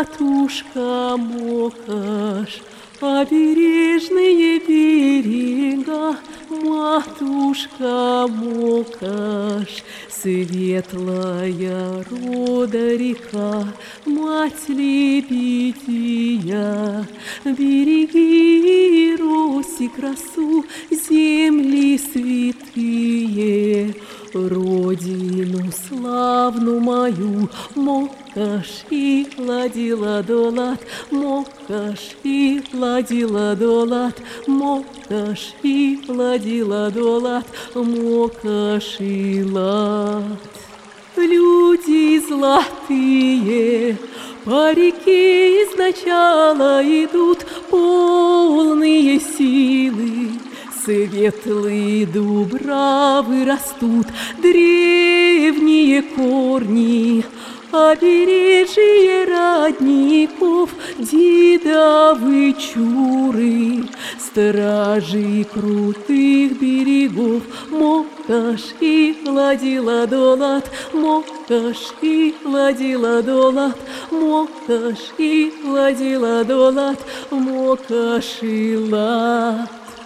матушка Мокаш, обережные берега, матушка Мокаш, светлая рода река, мать лебедия, береги роси красу, земли святые, родину славну мою, Мокаш и ладила-долат, Мокаш и ладила-долат, Мокаш и ладила-долат, Мокаш и лад. Люди золотые по реке изначала идут, полные силы. Светлые дубравы растут, древние корни, обережье родников, дедовы чуры, стражи крутых берегов, Мокаш и ладила-долат, Мокаш и ладила-долат, Мокаш и ладила-долат, Мокаш и лад.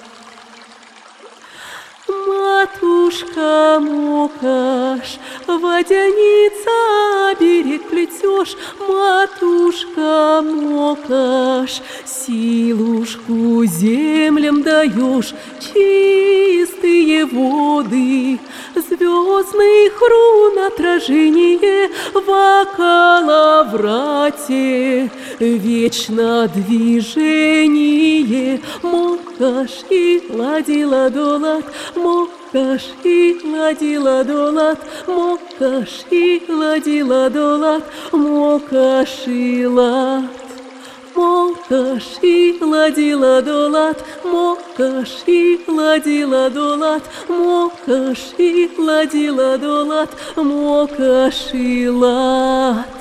Матушка Мокаш, водяница берег плетешь, матушка Мокаш, силушку землям даешь, чистые воды, звездных рун отражение в околоврате, вечно движение, Мокаш и ладила-долат, Мокаш и ладила-долат, Мокаш и ладила-долат, Мокаш и лад. Мокаш и ладила-долат, Мокаш и ладила-долат, Мокаш и ладила-долат, Мокаш и лад.